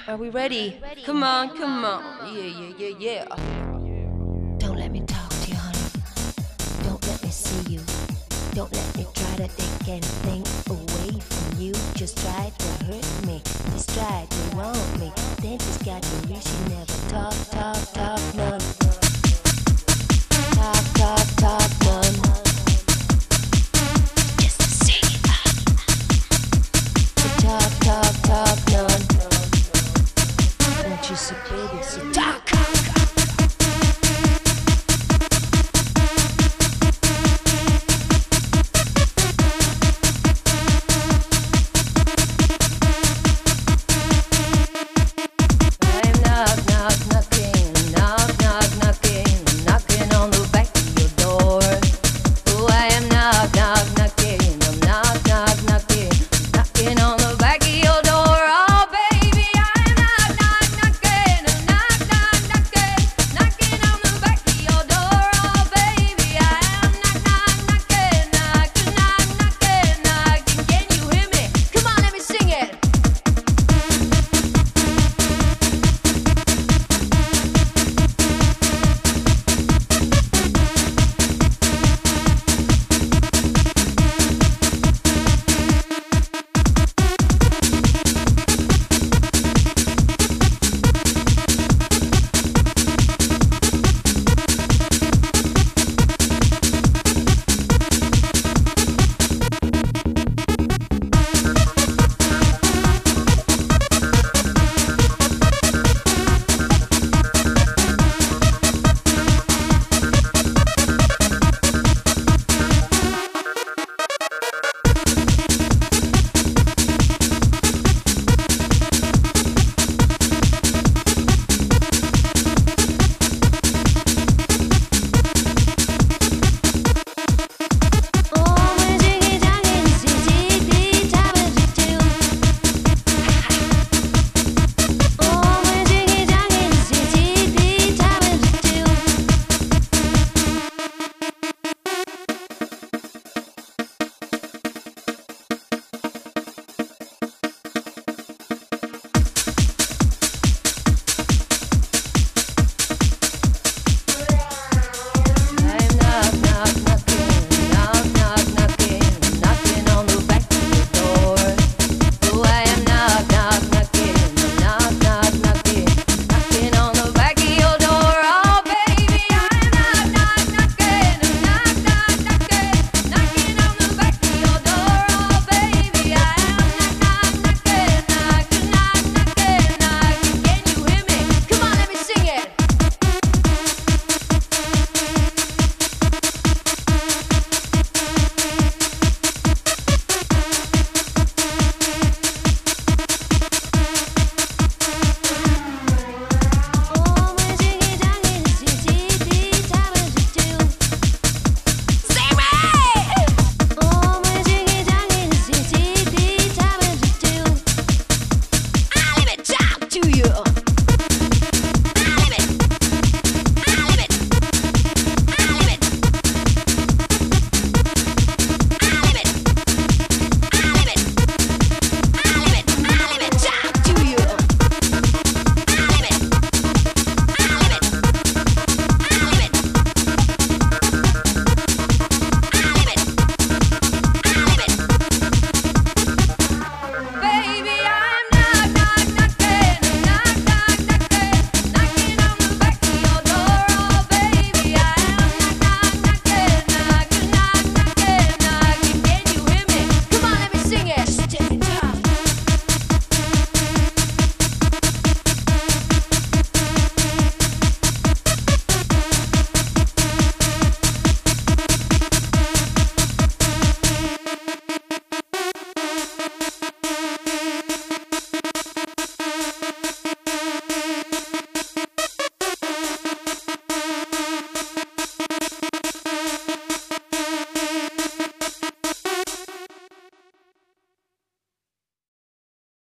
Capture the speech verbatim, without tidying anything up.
Are we ready? Come on, come on. Yeah, yeah, yeah, yeah. Don't let me talk to you, honey. Don't let me see you. Don't let me try to take anything away from you. Just try to hurt me. Just try to want me. Then just got to wish you never talk, talk, talk, none. Talk, talk, talk, none. Just to see it. Talk, talk, talk, none. Won't you say, baby, so talk.